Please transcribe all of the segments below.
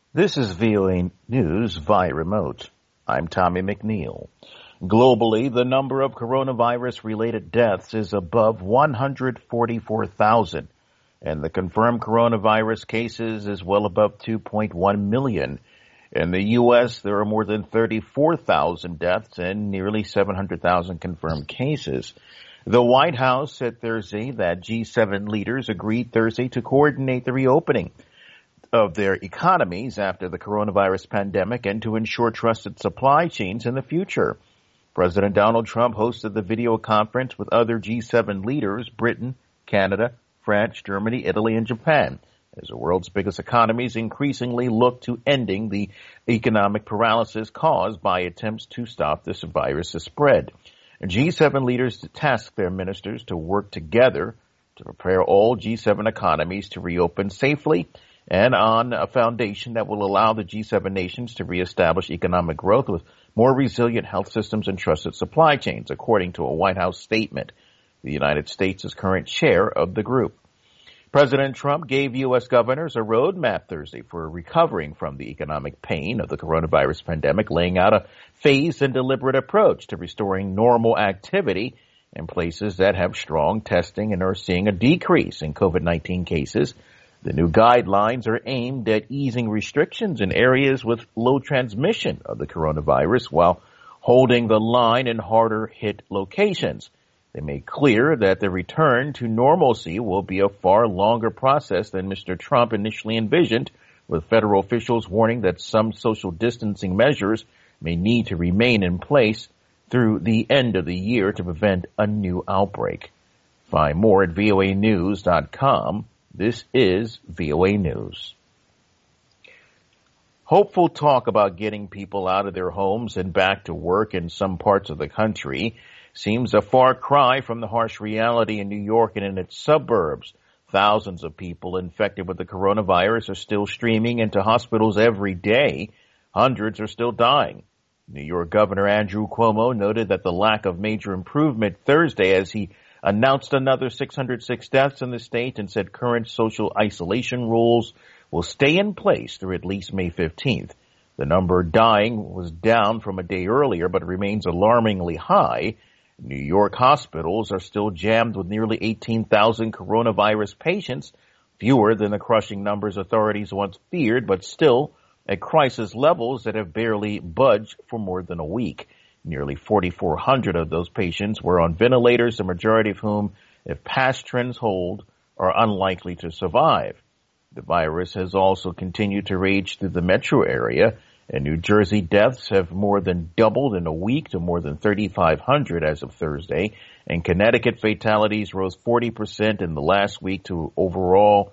This is VOA News via remote. I'm Tommy McNeil. Globally, the number of coronavirus-related deaths is above 144,000, and the confirmed coronavirus cases is well above 2.1 million. In the U.S., there are more than 34,000 deaths and nearly 700,000 confirmed cases. The White House said Thursday that G7 leaders agreed Thursday to coordinate the reopening of their economies after the coronavirus pandemic and to ensure trusted supply chains in the future. President Donald Trump hosted the video conference with other G7 leaders, Britain, Canada, France, Germany, Italy, and Japan, as the world's biggest economies increasingly look to ending the economic paralysis caused by attempts to stop this virus's spread. G7 leaders tasked their ministers to work together to prepare all G7 economies to reopen safely and on a foundation that will allow the G7 nations to reestablish economic growth with more resilient health systems and trusted supply chains, according to a White House statement. The United States is current chair of the group. President Trump gave U.S. governors a roadmap Thursday for recovering from the economic pain of the coronavirus pandemic, laying out a phased and deliberate approach to restoring normal activity in places that have strong testing and are seeing a decrease in COVID-19 cases. The new guidelines are aimed at easing restrictions in areas with low transmission of the coronavirus while holding the line in harder hit locations. They made clear that the return to normalcy will be a far longer process than Mr. Trump initially envisioned, with federal officials warning that some social distancing measures may need to remain in place through the end of the year to prevent a new outbreak. Find more at voanews.com. This is VOA News. Hopeful talk about getting people out of their homes and back to work in some parts of the country seems a far cry from the harsh reality in New York and in its suburbs. Thousands of people infected with the coronavirus are still streaming into hospitals every day. Hundreds are still dying. New York Governor Andrew Cuomo noted that the lack of major improvement Thursday as he announced another 606 deaths in the state and said current social isolation rules will stay in place through at least May 15th. The number dying was down from a day earlier, but remains alarmingly high. New York hospitals are still jammed with nearly 18,000 coronavirus patients, fewer than the crushing numbers authorities once feared, but still at crisis levels that have barely budged for more than a week. Nearly 4,400 of those patients were on ventilators, the majority of whom, if past trends hold, are unlikely to survive. The virus has also continued to rage through the metro area, and New Jersey deaths have more than doubled in a week to more than 3,500 as of Thursday, and Connecticut fatalities rose 40% in the last week to overall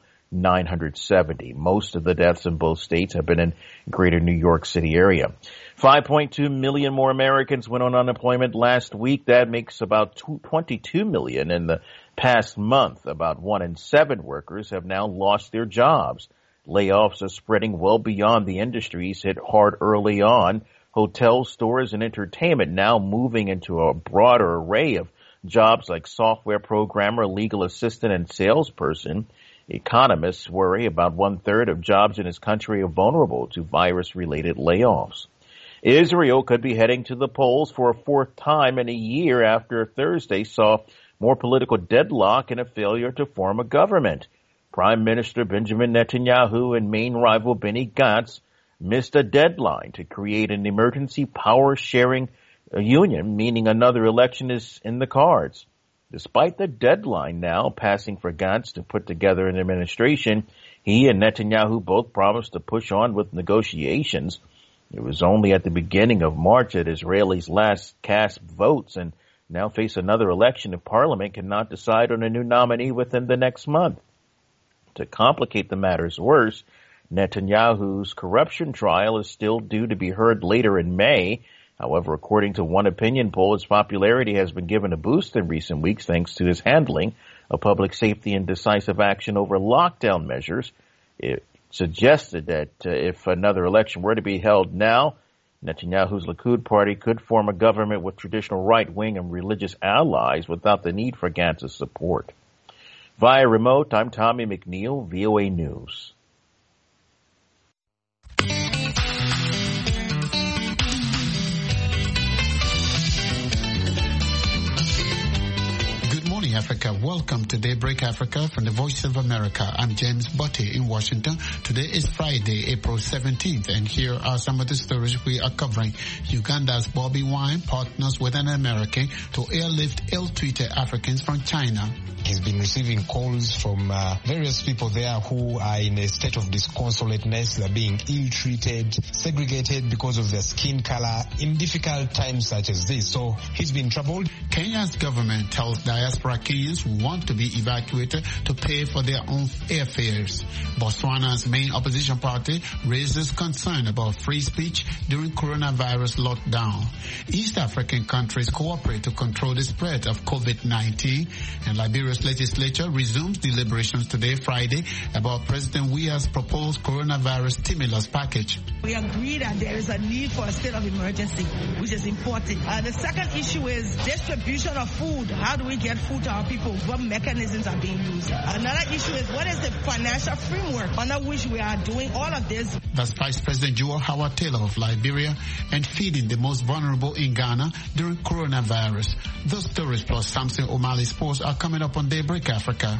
970. Most of the deaths in both states have been in greater New York City area. 5.2 million more Americans went on unemployment last week. That makes about 22 million in the past month. About 1 in 7 workers have now lost their jobs. Layoffs are spreading well beyond the industries hit hard early on. Hotels, stores, and entertainment now moving into a broader array of jobs like software programmer, legal assistant, and salesperson. Economists worry about 1/3 of jobs in his country are vulnerable to virus-related layoffs. Israel could be heading to the polls for a 4th time in a year after Thursday saw more political deadlock and a failure to form a government. Prime Minister Benjamin Netanyahu and main rival Benny Gantz missed a deadline to create an emergency power-sharing union, meaning another election is in the cards. Despite the deadline now passing for Gantz to put together an administration, he and Netanyahu both promised to push on with negotiations. It was only at the beginning of March that Israelis last cast votes and now face another election if Parliament cannot decide on a new nominee within the next month. To complicate the matters worse, Netanyahu's corruption trial is still due to be heard later in May. However, according to one opinion poll, his popularity has been given a boost in recent weeks thanks to his handling of public safety and decisive action over lockdown measures. It suggested that if another election were to be held now, Netanyahu's Likud party could form a government with traditional right-wing and religious allies without the need for Gantz's support. Via remote, I'm Tommy McNeil, VOA News. Welcome to Daybreak Africa from the Voice of America. I'm James Botti in Washington. Today is Friday, April 17th, and here are some of the stories we are covering. Uganda's Bobi Wine partners with an American to airlift ill-treated Africans from China. He's been receiving calls from various people there who are in a state of disconsolateness. They're being ill-treated, segregated because of their skin color in difficult times such as this. So he's been troubled. Kenya's government tells diaspora Kenyans who want to be evacuated to pay for their own airfares. Botswana's main opposition party raises concern about free speech during coronavirus lockdown. East African countries cooperate to control the spread of COVID-19, and Liberia's legislature resumes deliberations today, Friday, about President Weah's proposed coronavirus stimulus package. We agree that there is a need for a state of emergency, which is important. The second issue is distribution of food. How do we get food to our people? What mechanisms are being used? Another issue is what is the financial framework under which we are doing all of this? That's Vice President Joel Howard Taylor of Liberia, and feeding the most vulnerable in Ghana during coronavirus. Those stories plus Samson O'Malley Sports are coming up on Daybreak Africa.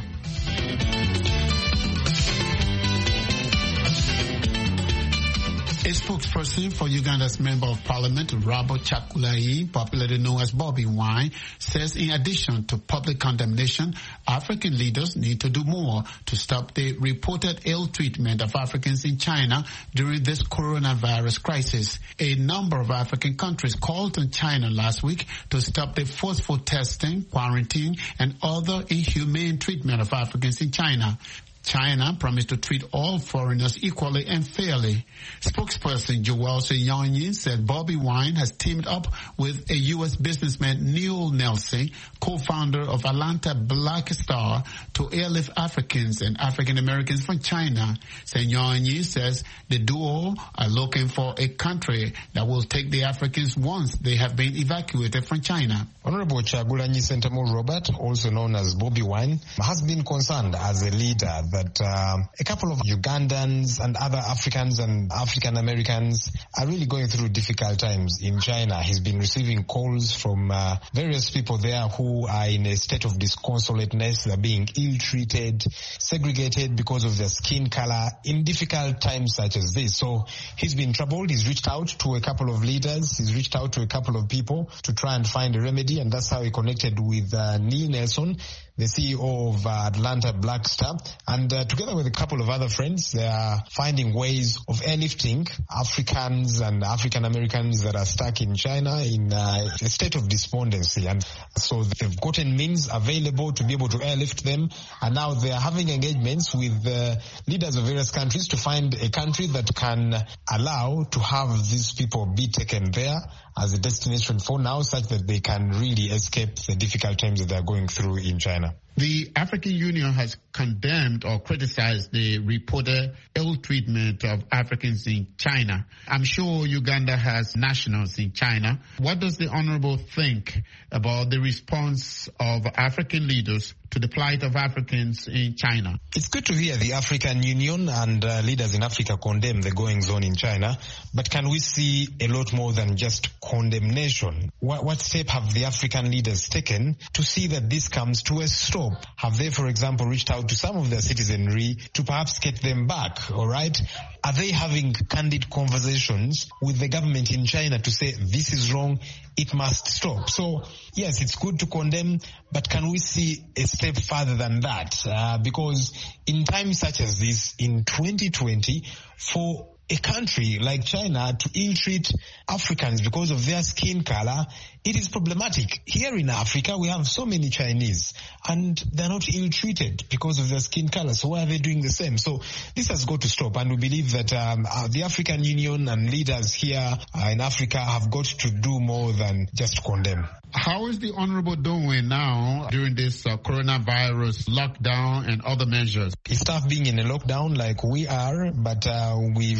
A spokesperson for Uganda's Member of Parliament, Robert Chakulai, popularly known as Bobi Wine, says in addition to public condemnation, African leaders need to do more to stop the reported ill treatment of Africans in China during this coronavirus crisis. A number of African countries called on China last week to stop the forceful testing, quarantine, and other inhumane treatment of Africans in China. China promised to treat all foreigners equally and fairly. Spokesperson Joel Senyonyi said Bobi Wine has teamed up with a U.S. businessman, Neil Nelson, co-founder of Atlanta Black Star, to airlift Africans and African Americans from China. Senyonyi says the duo are looking for a country that will take the Africans once they have been evacuated from China. Honorable Chagulanyi Sentamu Robert, also known as Bobi Wine, has been concerned as a leader that a couple of Ugandans and other Africans and African Americans are really going through difficult times in China. He's been receiving calls from various people there who are in a state of disconsolateness. They're being ill-treated, segregated because of their skin color in difficult times such as this. So he's been troubled. He's reached out to a couple of leaders. He's reached out to a couple of people to try and find a remedy, and that's how he connected with Neil Nelson, the CEO of Atlanta Black Star, and together with a couple of other friends, they are finding ways of airlifting Africans and African Americans that are stuck in China in a state of despondency. And so they've gotten means available to be able to airlift them, and now they are having engagements with leaders of various countries to find a country that can allow to have these people be taken there as a destination for now, such that they can really escape the difficult times that they're going through in China. The African Union has condemned or criticized the reported ill treatment of Africans in China. I'm sure Uganda has nationals in China. What does the Honorable think about the response of African leaders to the plight of Africans in China? It's good to hear the African Union and leaders in Africa condemn the goings-on in China, but can we see a lot more than just condemnation? What step have the African leaders taken to see that this comes to a stop? Have they, for example, reached out to some of their citizenry to perhaps get them back, all right? Are they having candid conversations with the government in China to say this is wrong, it must stop? So, yes, it's good to condemn, but can we see a step further than that? Because in times such as this, in 2020, for a country like China to ill-treat Africans because of their skin color, it is problematic. Here in Africa, we have so many Chinese, and they're not ill-treated because of their skin color. So why are they doing the same? So this has got to stop, and we believe that the African Union and leaders here in Africa have got to do more than just condemn. How is the Honorable doing now during this coronavirus lockdown and other measures? It's tough being in a lockdown like we are, but we realize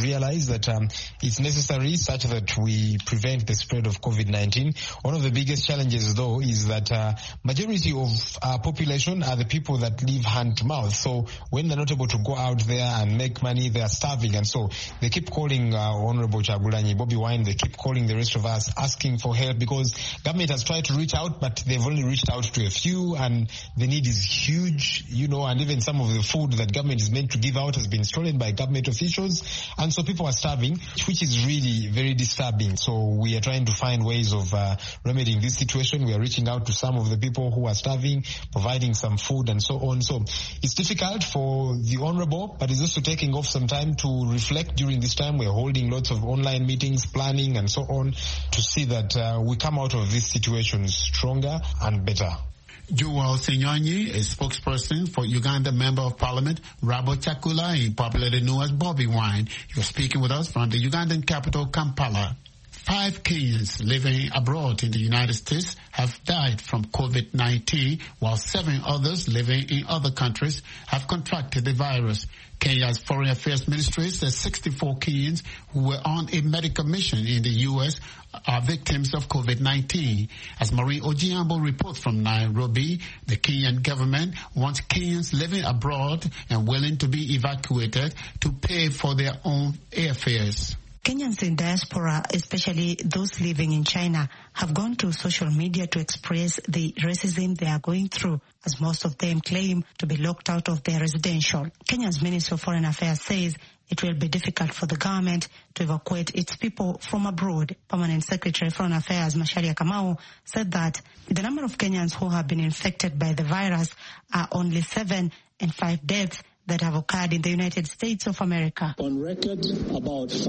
believes that it's necessary such that we prevent the spread of COVID-19. One of the biggest challenges, though, is that majority of our population are the people that live hand to mouth. So when they're not able to go out there and make money, they are starving. And so they keep calling Honorable Kyagulanyi, Bobi Wine, they keep calling the rest of us asking for help because government has tried to reach out, but they've only reached out to a few and the need is huge, and even some of the food that government is meant to give out has been stolen by government officials. And so people are starving, which is really very disturbing. So we are trying to find ways of remedying this situation. We are reaching out to some of the people who are starving, providing some food and so on. So it's difficult for the Honorable, but it's also taking off some time to reflect during this time. We're holding lots of online meetings, planning and so on to see that we come out of this situation stronger and better. Joel Sinyonyi, a spokesperson for Uganda Member of Parliament Rabo Kyagulanyi, popularly known as Bobi Wine. He was speaking with us from the Ugandan capital, Kampala. 5 Kenyans living abroad in the United States have died from COVID-19, while 7 others living in other countries have contracted the virus. Kenya's Foreign Affairs Ministry says 64 Kenyans who were on a medical mission in the U.S. are victims of COVID-19. As Maureen Ojiambo reports from Nairobi, the Kenyan government wants Kenyans living abroad and willing to be evacuated to pay for their own airfares. Kenyans in diaspora, especially those living in China, have gone to social media to express the racism they are going through, as most of them claim to be locked out of their residential. Kenya's Minister of Foreign Affairs says it will be difficult for the government to evacuate its people from abroad. Permanent Secretary of Foreign Affairs Macharia Kamau said that the number of Kenyans who have been infected by the virus are only 7 and 5 deaths that have occurred in the United States of America. On record, about 5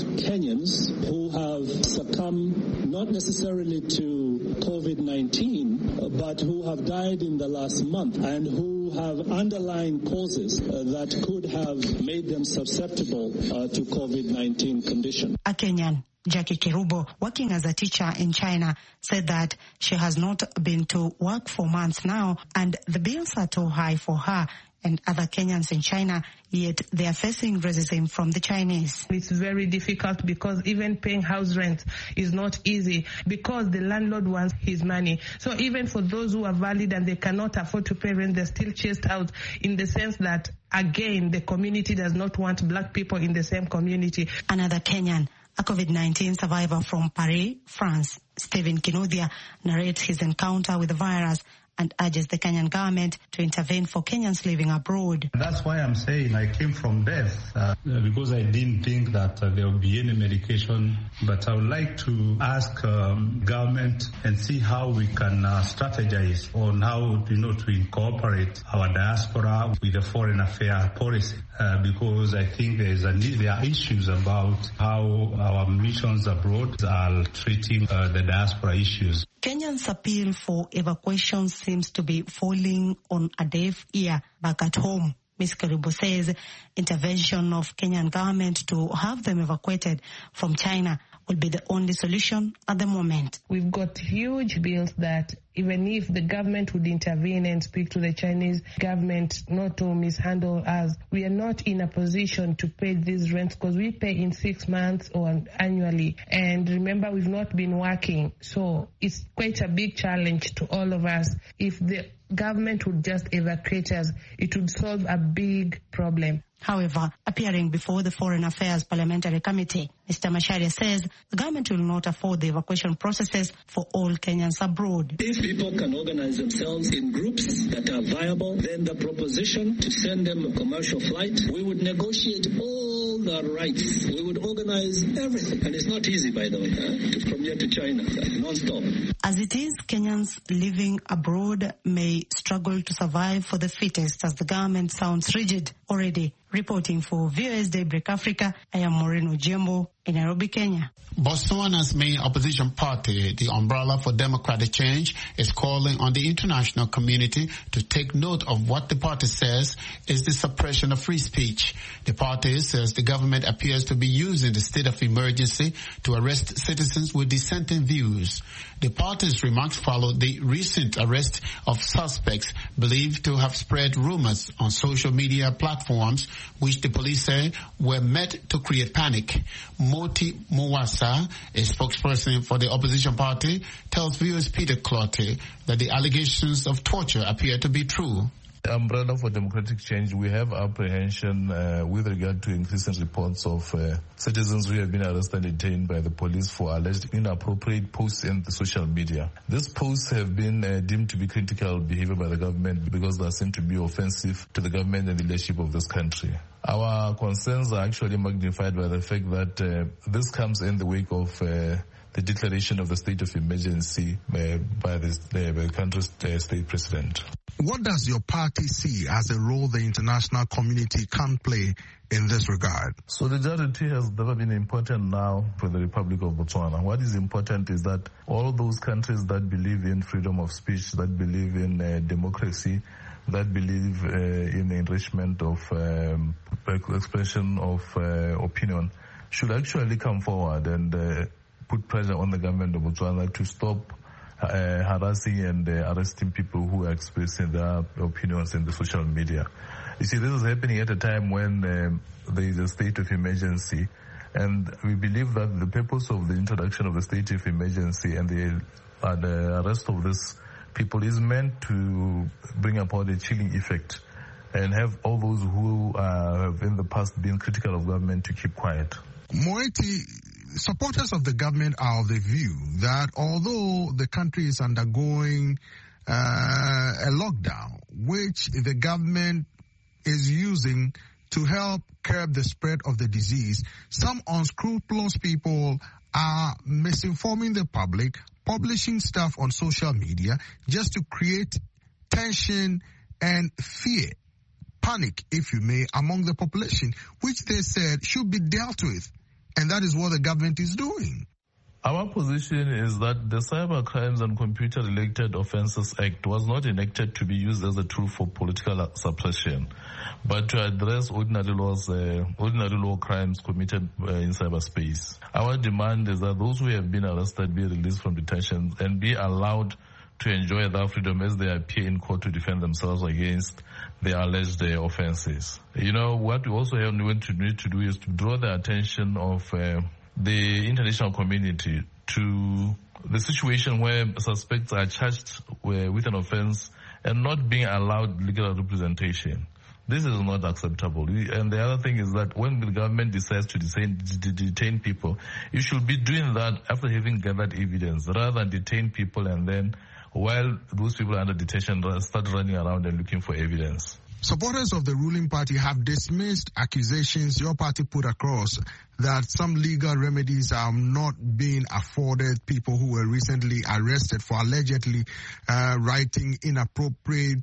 Kenyans who have succumbed not necessarily to COVID-19, but who have died in the last month and who have underlying causes that could have made them susceptible to COVID-19 condition. A Kenyan, Jackie Kerubo, working as a teacher in China, said that she has not been to work for months now and the bills are too high for her and other Kenyans in China, yet they are facing racism from the Chinese. It's very difficult because even paying house rent is not easy because the landlord wants his money. So even for those who are valid and they cannot afford to pay rent, they're still chased out in the sense that, again, the community does not want black people in the same community. Another Kenyan, a COVID-19 survivor from Paris, France, Stephen Kinuthia, narrates his encounter with the virus and urges the Kenyan government to intervene for Kenyans living abroad. That's why I'm saying I came from death because I didn't think that there would be any medication. But I would like to ask government and see how we can strategize on how to incorporate our diaspora with the foreign affairs policy. Because I think there are issues about how our missions abroad are treating the diaspora issues. Kenyans' appeal for evacuation seems to be falling on a deaf ear back at home. Ms. Kerubo says intervention of Kenyan government to have them evacuated from China will be the only solution at the moment. We've got huge bills that even if the government would intervene and speak to the Chinese government not to mishandle us, we are not in a position to pay these rents because we pay in 6 months or annually. And remember, we've not been working. So it's quite a big challenge to all of us. If the government would just evacuate us, it would solve a big problem. However, appearing before the Foreign Affairs Parliamentary Committee, Mr. Macharia says the government will not afford the evacuation processes for all Kenyans abroad. If people can organize themselves in groups that are viable, then the proposition to send them a commercial flight, we would negotiate all the rights. We would organize everything. And it's not easy, by the way, from here to China, non-stop. As it is, Kenyans living abroad may struggle to survive for the fittest as the government sounds rigid already. Reporting for VOS Daybreak Africa, I am Maureen Ojiambo, In Nairobi, Kenya. Botswana's main opposition party, the Umbrella for Democratic Change, is calling on the international community to take note of what the party says is the suppression of free speech. The party says the government appears to be using the state of emergency to arrest citizens with dissenting views. The party's remarks follow the recent arrest of suspects believed to have spread rumors on social media platforms, which the police say were meant to create panic. Moti Mwasa, a spokesperson for the opposition party, tells viewers Peter Clottey that the allegations of torture appear to be true. Umbrella for Democratic Change, we have apprehension with regard to increasing reports of citizens who have been arrested and detained by the police for alleged inappropriate posts in the social media. These posts have been deemed to be critical behavior by the government because they seem to be offensive to the government and the leadership of this country. Our concerns are actually magnified by the fact that this comes in the wake of the declaration of the state of emergency by the country's state president. What does your party see as a role the international community can play in this regard? Solidarity has never been important now for the Republic of Botswana. What is important is that all those countries that believe in freedom of speech, that believe in democracy, that believe in the enrichment of expression of opinion should actually come forward and put pressure on the government of Botswana to stop harassing and arresting people who are expressing their opinions in the social media. You see, this is happening at a time when there is a state of emergency, and we believe that the purpose of the introduction of the state of emergency and the arrest of these people is meant to bring about a chilling effect and have all those who have in the past been critical of government to keep quiet. Moeti, supporters of the government are of the view that although the country is undergoing a lockdown, which the government is using to help curb the spread of the disease, some unscrupulous people are misinforming the public, publishing stuff on social media just to create tension and fear, panic, if you may, among the population, which they said should be dealt with. And that is what the government is doing. Our position is that the Cyber Crimes and Computer-Related Offences Act was not enacted to be used as a tool for political suppression, but to address ordinary law crimes committed in cyberspace. Our demand is that those who have been arrested be released from detention and be allowed to enjoy their freedom as they appear in court to defend themselves against the alleged offenses. You know, what we also need to do is to draw the attention of the international community to the situation where suspects are charged with an offense and not being allowed legal representation. This is not acceptable. And the other thing is that when the government decides to detain people, you should be doing that after having gathered evidence rather than detain people and then while those people are under detention start running around and looking for evidence. Supporters of the ruling party have dismissed accusations your party put across that some legal remedies are not being afforded people who were recently arrested for allegedly writing inappropriate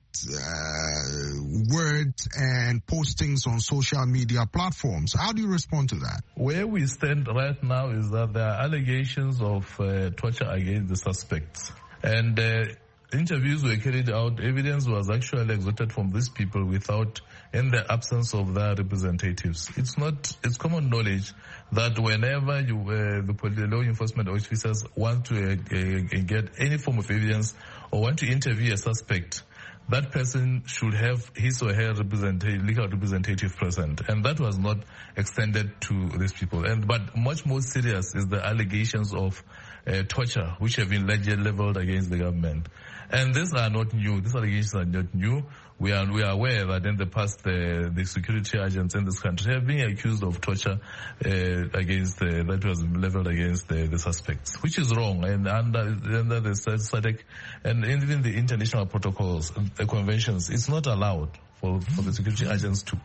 words and postings on social media platforms. How do you respond to that? Where we stand right now is that there are allegations of torture against the suspects. And interviews were carried out. Evidence was actually extorted from these people in the absence of their representatives. It's common knowledge that whenever the law enforcement officers want to get any form of evidence or want to interview a suspect, that person should have his or her legal representative present. And that was not extended to these people. But much more serious is the allegations of torture, which have been leveled against the government. And these are not new. These allegations are not new. We are aware that in the past the security agents in this country have been accused of torture that was leveled against the suspects, which is wrong. And under the SADC and even the international protocols, the conventions, it's not allowed for the security agents to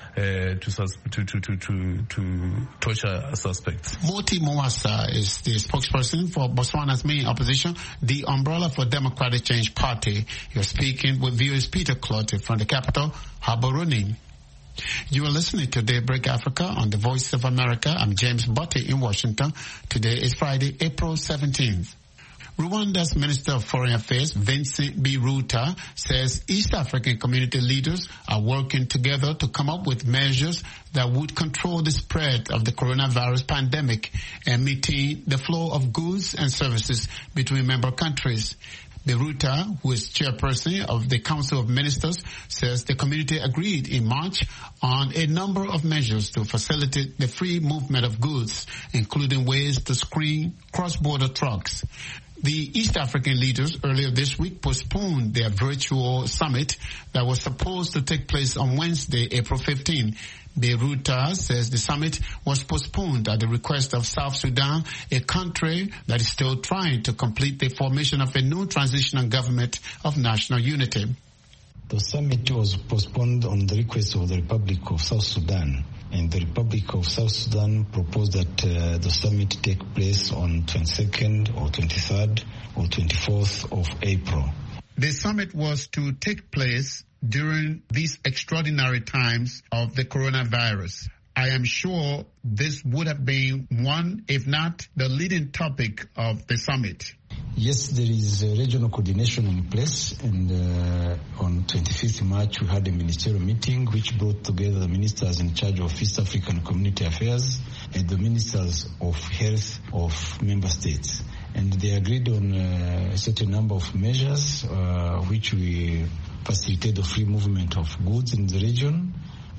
torture suspects. Moti Mwasa is the spokesperson for Botswana's main opposition, the Umbrella for Democratic Change Party. You're speaking with viewers Peter Clottey from the capital, Gaborone. You are listening to Daybreak Africa on the Voice of America. I'm James Botte in Washington. Today is Friday, April 17th. Rwanda's Minister of Foreign Affairs, Vincent Biruta, says East African community leaders are working together to come up with measures that would control the spread of the coronavirus pandemic and maintain the flow of goods and services between member countries. Biruta, who is chairperson of the Council of Ministers, says the community agreed in March on a number of measures to facilitate the free movement of goods, including ways to screen cross-border trucks. The East African leaders earlier this week postponed their virtual summit that was supposed to take place on Wednesday, April 15. Biruta says the summit was postponed at the request of South Sudan, a country that is still trying to complete the formation of a new transitional government of national unity. The summit was postponed on the request of the Republic of South Sudan. And the Republic of South Sudan proposed that the summit take place on 22nd or 23rd or 24th of April. The summit was to take place during these extraordinary times of the coronavirus. I am sure this would have been one, if not the leading topic of the summit. Yes, there is a regional coordination in place, and on 25th March we had a ministerial meeting which brought together the ministers in charge of East African Community Affairs and the ministers of health of member states. And they agreed on a certain number of measures which will facilitate the free movement of goods in the region.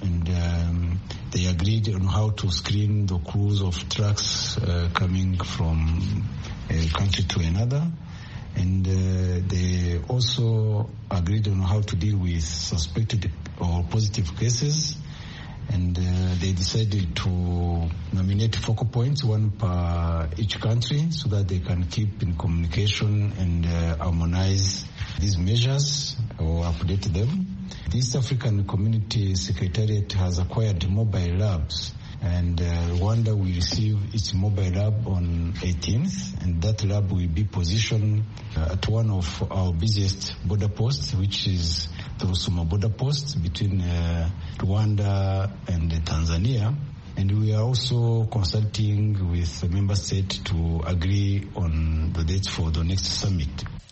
And they agreed on how to screen the crews of trucks coming from a country to another. And they also agreed on how to deal with suspected or positive cases. And they decided to nominate focal points, one per each country, so that they can keep in communication and harmonize these measures or update them. The East African Community Secretariat has acquired mobile labs, and Rwanda will receive its mobile lab on 18th, and that lab will be positioned at one of our busiest border posts, which is the Rusumo border post between Rwanda and Tanzania. And we are also consulting with the member state to agree on the dates for the next summit.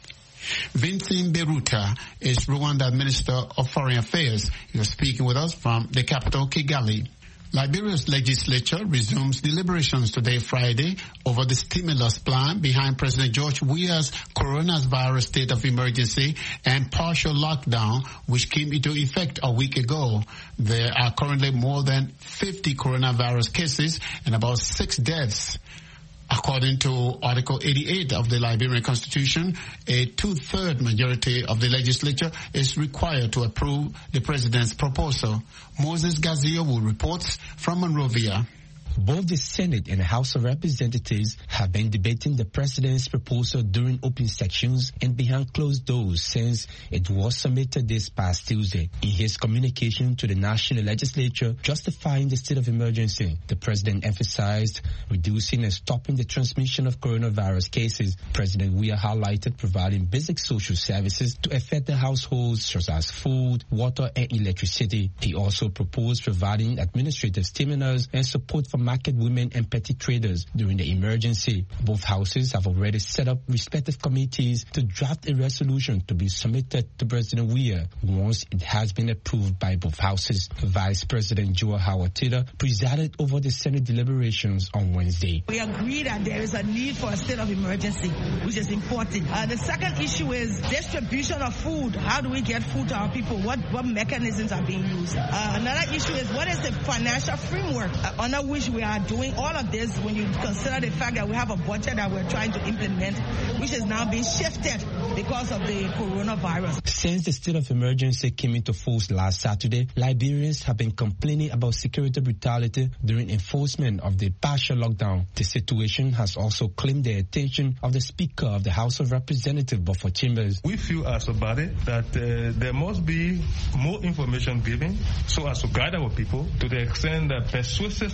Vincent Biruta is Rwanda Minister of Foreign Affairs. He was speaking with us from the capital, Kigali. Liberia's legislature resumes deliberations today, Friday, over the stimulus plan behind President George Weah's coronavirus state of emergency and partial lockdown, which came into effect a week ago. There are currently more than 50 coronavirus cases and about 6 deaths. According to Article 88 of the Liberian Constitution, a 2/3 majority of the legislature is required to approve the president's proposal. Moses Gazio reports from Monrovia. Both the Senate and the House of Representatives have been debating the president's proposal during open sections and behind closed doors since it was submitted this past Tuesday. In his communication to the national legislature justifying the state of emergency, the president emphasized reducing and stopping the transmission of coronavirus cases. President Weah highlighted providing basic social services to affected households such as food, water, and electricity. He also proposed providing administrative stimulus and support for market women and petty traders during the emergency. Both houses have already set up respective committees to draft a resolution to be submitted to President Weah once it has been approved by both houses. Vice President Joe Howard Taylor presided over the Senate deliberations on Wednesday. We agree that there is a need for a state of emergency, which is important. The second issue is distribution of food. How do we get food to our people? What mechanisms are being used? Another issue is what is the financial framework under which we are doing all of this when you consider the fact that we have a budget that we're trying to implement, which is now being shifted because of the coronavirus. Since the state of emergency came into force last Saturday, Liberians have been complaining about security brutality during enforcement of the partial lockdown. The situation has also claimed the attention of the Speaker of the House of Representatives, Bofo Chambers. We feel as a body that there must be more information given so as to guide our people to the extent that persuasive method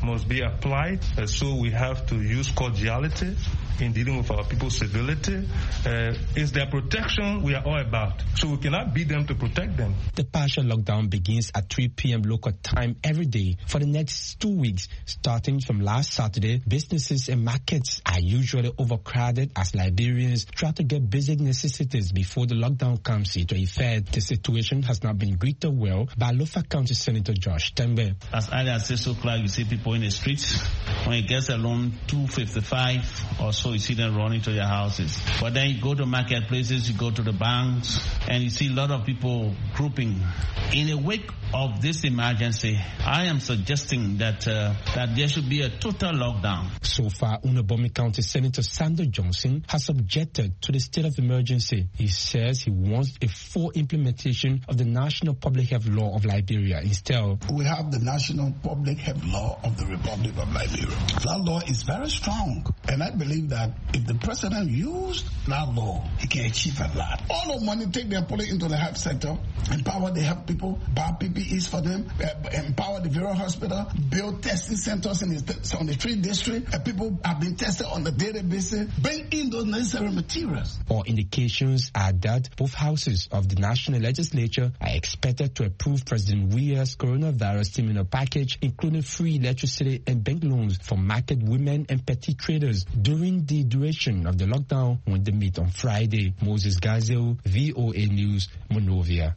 must be applied. So we have to use cordiality in dealing with our people's civility. It's their protection we are all about. So we cannot beat them to protect them. The partial lockdown begins at 3 p.m. local time every day for the next 2 weeks. Starting from last Saturday, businesses and markets are usually overcrowded as Liberians try to get basic necessities before the lockdown comes into effect. The situation has not been greeted well by Alofa County Senator Josh Tembe. As early as 6 o'clock, you see people in the streets. When it gets along 2:55 or so, you see them running to their houses. But then you go to marketplaces, you go to the banks, and you see a lot of people grouping. In the wake of this emergency, I am suggesting that there should be a total lockdown. So far, Unabomi County Senator Sandor Johnson has objected to the state of emergency. He says he wants a full implementation of the National Public Health Law of Liberia. Instead, we have the National Public Health Law of the Republic of Liberia. That law is very strong, and I believe that if the president used that law, he can achieve a lot. All the money, take them, put it into the health sector, empower the health people, buy PPEs for them, empower the various hospital, build testing centers on the 3 districts, and people have been tested on a daily basis, bring in those necessary materials. All indications are that both houses of the National Legislature are expected to approve President Weah's coronavirus stimulus package, including free electricity and bank loans for market women and petty traders during the duration of the lockdown when they meet on Friday. Moses Gazeo, VOA News, Monrovia.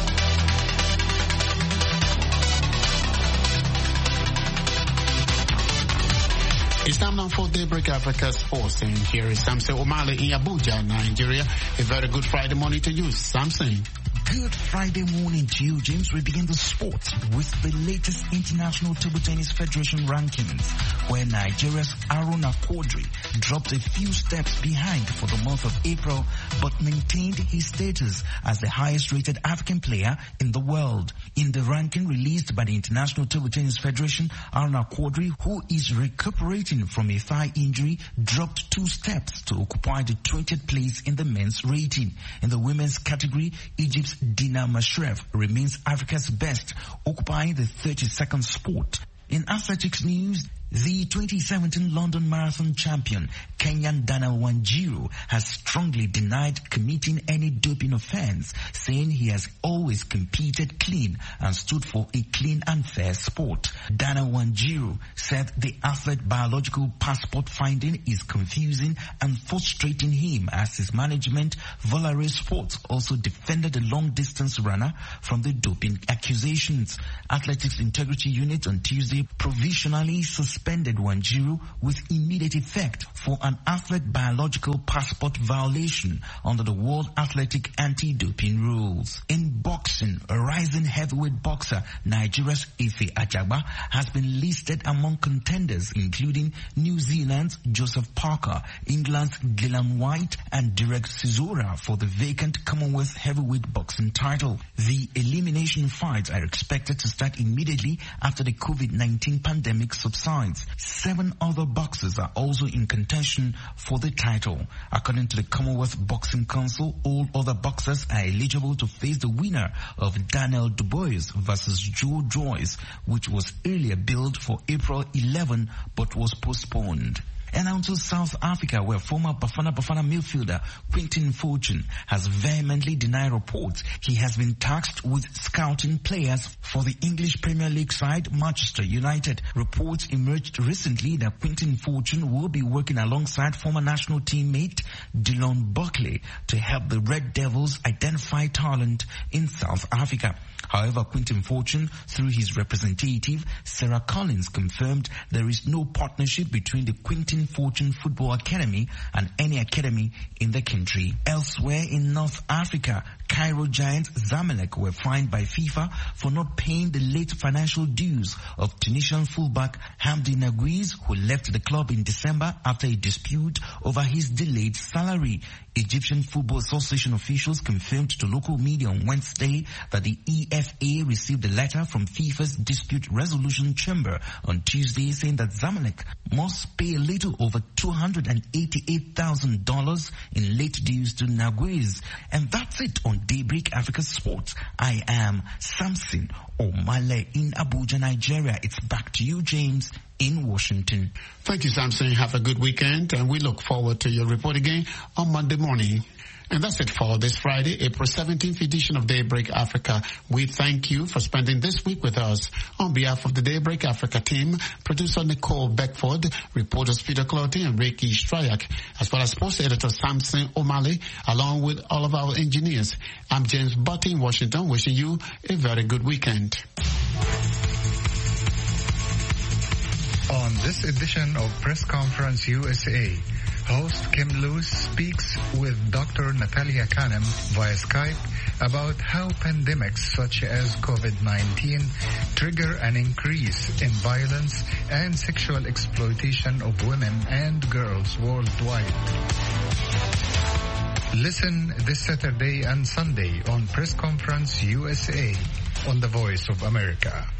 It's time now for Daybreak Africa Sports, and here is Samson Omale in Abuja, Nigeria. A very good Friday morning to you, Samson. Good Friday morning to you, James. We begin the sport with the latest International Table Tennis Federation rankings, where Nigeria's Aruna Quadri dropped a few steps behind for the month of April, but maintained his status as the highest-rated African player in the world. In the ranking released by the International Table Tennis Federation, Aruna Quadri, who is recuperating from a thigh injury, dropped 2 steps to occupy the 20th place in the men's rating. In the women's category, Egypt's Dina Mashref remains Africa's best, occupying the 32nd spot. In athletics news, the 2017 London Marathon champion, Kenyan Daniel Wanjiru, has strongly denied committing any doping offense, saying he has always competed clean and stood for a clean and fair sport. Daniel Wanjiru said the athlete biological passport finding is confusing and frustrating him, as his management, Volare Sports, also defended the long-distance runner from the doping accusations. Athletics Integrity Unit on Tuesday provisionally suspended Wanjiru with immediate effect for an athlete biological passport violation under the World Athletic Anti-Doping Rules. In boxing, a rising heavyweight boxer, Nigeria's Ife Ajagba, has been listed among contenders, including New Zealand's Joseph Parker, England's Gillian White, and Derek Chisora for the vacant Commonwealth heavyweight boxing title. The elimination fights are expected to start immediately after the COVID-19 pandemic subsides. 7 other boxers are also in contention for the title. According to the Commonwealth Boxing Council, all other boxers are eligible to face the winner of Daniel Dubois versus Joe Joyce, which was earlier billed for April 11 but was postponed. And now to South Africa, where former Bafana midfielder Quinton Fortune has vehemently denied reports he has been tasked with scouting players for the English Premier League side Manchester United. Reports emerged recently that Quinton Fortune will be working alongside former national teammate Dylan Buckley to help the Red Devils identify talent in South Africa. However, Quinton Fortune, through his representative, Sarah Collins, confirmed there is no partnership between the Quinton Fortune Football Academy and any academy in the country. Elsewhere in North Africa, Cairo giants Zamalek were fined by FIFA for not paying the late financial dues of Tunisian fullback Hamdi Naguiz, who left the club in December after a dispute over his delayed salary. Egyptian Football Association officials confirmed to local media on Wednesday that the EFA received a letter from FIFA's dispute resolution chamber on Tuesday saying that Zamalek must pay a little over $288,000 in late dues to Naguiz. And that's it on Daybreak Africa Sports. I am Samson Omale in Abuja, Nigeria. It's back to you, James. in Washington. Thank you, Samson. Have a good weekend, and we look forward to your report again on Monday morning. And that's it for this Friday, April 17th edition of Daybreak Africa. We thank you for spending this week with us. On behalf of the Daybreak Africa team, producer Nicole Beckford, reporters Peter Clotty and Reiki Stryak, as well as sports editor Samson O'Malley, along with all of our engineers. I'm James Butty in Washington, wishing you a very good weekend. On this edition of Press Conference USA, host Kim Lewis speaks with Dr. Natalia Kanem via Skype about how pandemics such as COVID-19 trigger an increase in violence and sexual exploitation of women and girls worldwide. Listen this Saturday and Sunday on Press Conference USA on the Voice of America.